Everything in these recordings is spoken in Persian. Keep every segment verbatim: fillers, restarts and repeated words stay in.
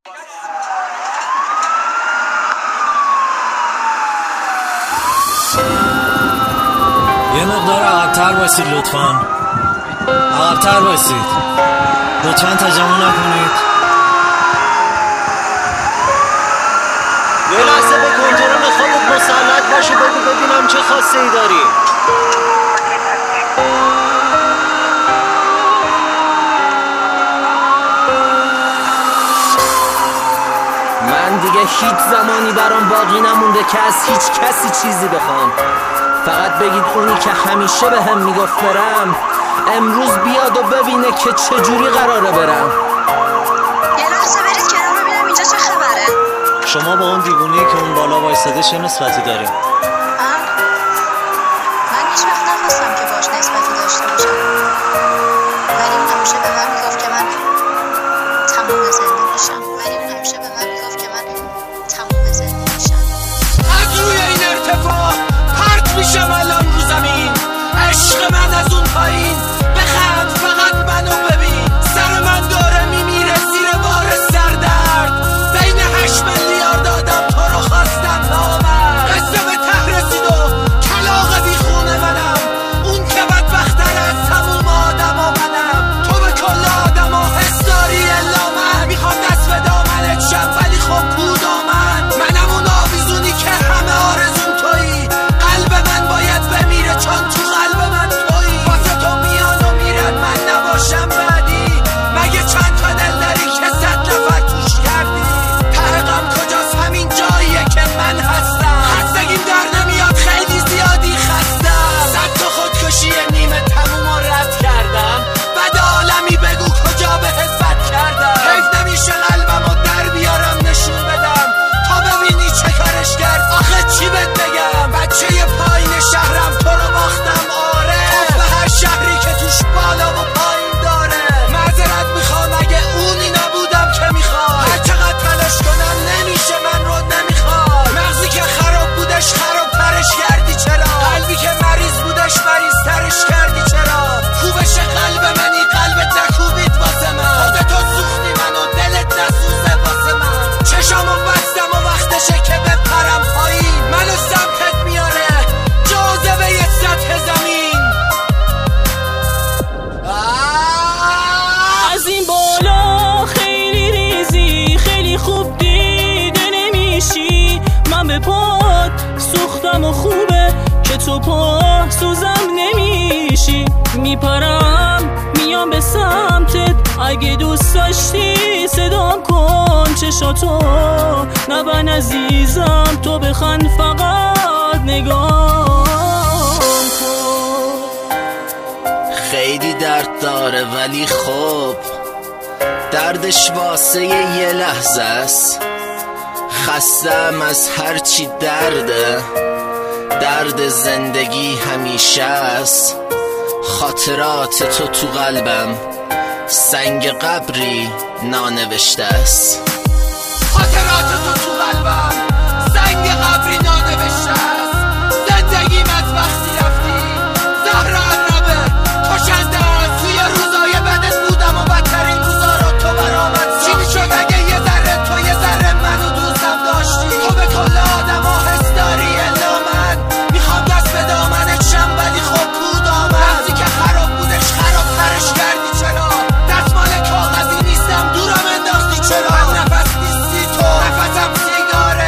یه مقدار عقب‌تر بایستید لطفاً. عقب‌تر بایستید لطفاً، تجمع نکنید. یه لحظه به کنترل خودت مسلط باشی، بگو ببینم چه خواسته ای داری. من دیگه هیچ زمانی برام باقی نمونده که از هیچ کسی چیزی بخوام. فقط بگید اونی که همیشه به هم میگفت برم امروز بیاد و ببینه که چجوری قراره برم. یه لحظه برید کنار ببینم اینجا چه خبره. شما با اون دیوونه‌ای که اون بالا وایساده چه نسبتی داریم؟ من هیچ وقت نخواستم که باش نسبتی داشته باشم، ولی اون همیشه به من میگفت که من تموم زنده میشم. ولی اون همیشه به من میگفت که من تموم زنده میشم. از روی این ارتفاع پرت میشم الان رو زمین. عشق من از اون پایین بخند، فقط منو ببین. سر من داره میمیره زیر بار سردرد. بین هشت میلیارد آدم تو رو خواستم نامرد. قصه به ته رسید و کلاغ بی خونه منم. اون که بدبختر از تموم آدم ها منم. تو به کل آدم ها حس داری الا من. میخوام دست به دامنت شم ولی خب کودامن. منم اون آویزونی که همه آرزون تویی. قلب من باید بمیره چون تو قلب من تویی. واسه تو میان و میرن من نباشم بعدی. مگه چند تا دل داری که صد نفر توش کردی. ته غم کجاست؟ همین جاییه که من هستم. خستگیم در نمیاد خیلی زیادی خستم. صد تا خودکشی نیمه تموم و رد کردم. بعد عالمی بگو کجا بهت بد کردم. حیف نمیشه قلبمو در بیارم نشون بدم تا ببینی چه کارش کرد. آخه چی بهت بگم؟ بچه پایین شهرم تو رو باختم. آره به هر شهری که توش بالا و پایین داره. معذرت میخوام اگه اونی نبودم که میخوای. هر چقدر تلاش کنم نمیشه، من رو نمیخوای. مغزی که خراب بودش خراب ترش کردی چرا؟ قلبی که مریض بودش مریض ترش کردی چرا؟ کوبش قلب منی قلبت نکوبید واسه من. خودتو سوختی منو دلت نسوزه واسه من. چشامو بستم و وقتشه که بپرم پایین. منو سمتت میاره جاذبه یه سطح زمین. از این بالا خیلی ریزی، خیلی خوب دیده نمیشی. من به پات سوختم و خوبه که تو پا سوزم نمیشی. میپرم میام به سمتت، اگه دوست داشتی صدام کن. چشاتو نبن عزیزم، تو بخند فقط نگاه کن. خیلی درد داره ولی خب دردش واسه یه لحظه است. خستم از هرچی درده، درد زندگی همیشه است. خاطرات تو تو قلبم سنگ قبری نانوشته است. خاطرات تو تو قلبم سنگ قبری نانوشته است. زندگیم از وقتی رفتی زهر عربه کشنده است. توی روزای بدت بودم و بدترین روزا رو تو برآمد. چی میشد اگه یه ذره تو یه ذره منو دوستم داشتی؟ تو به کل آدم ها حس داری الا من. میخوام دست به دامنت شم ولی خب کودامن. مغزی که خراب بودش خراب ترش کردی چرا؟ دستمال کاغذی نیستم دورم انداختی چرا؟ من نفس نیستی تو نفسم سیگاره.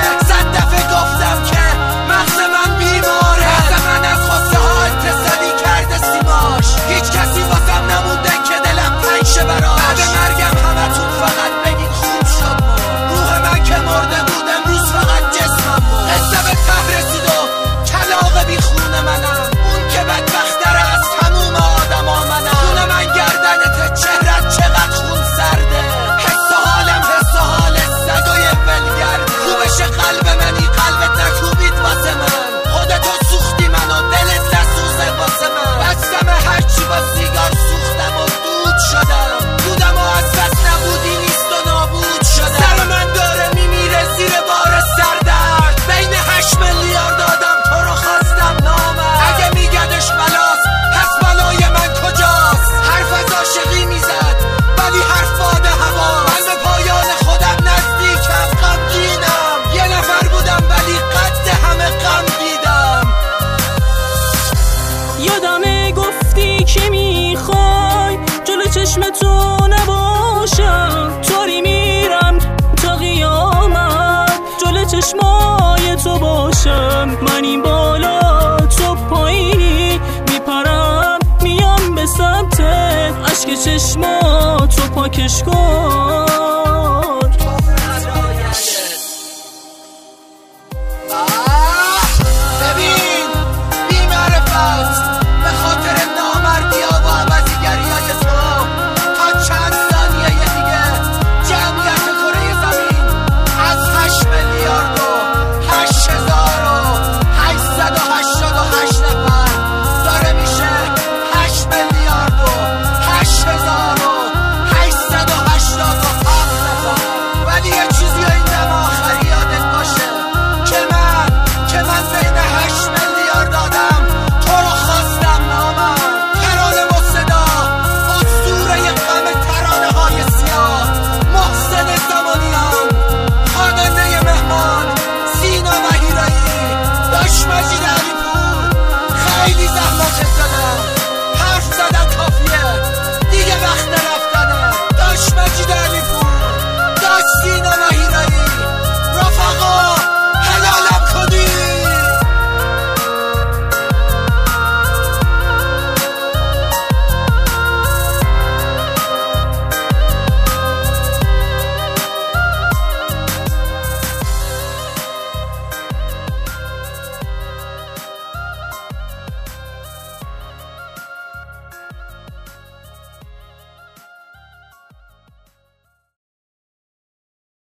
چشم تو نباشم طوری میرم تا قیامت جلو چشمای تو باشم. من این بالا تو پایینی میپرم میام به سمتت اشک چشما تو پاکش کن.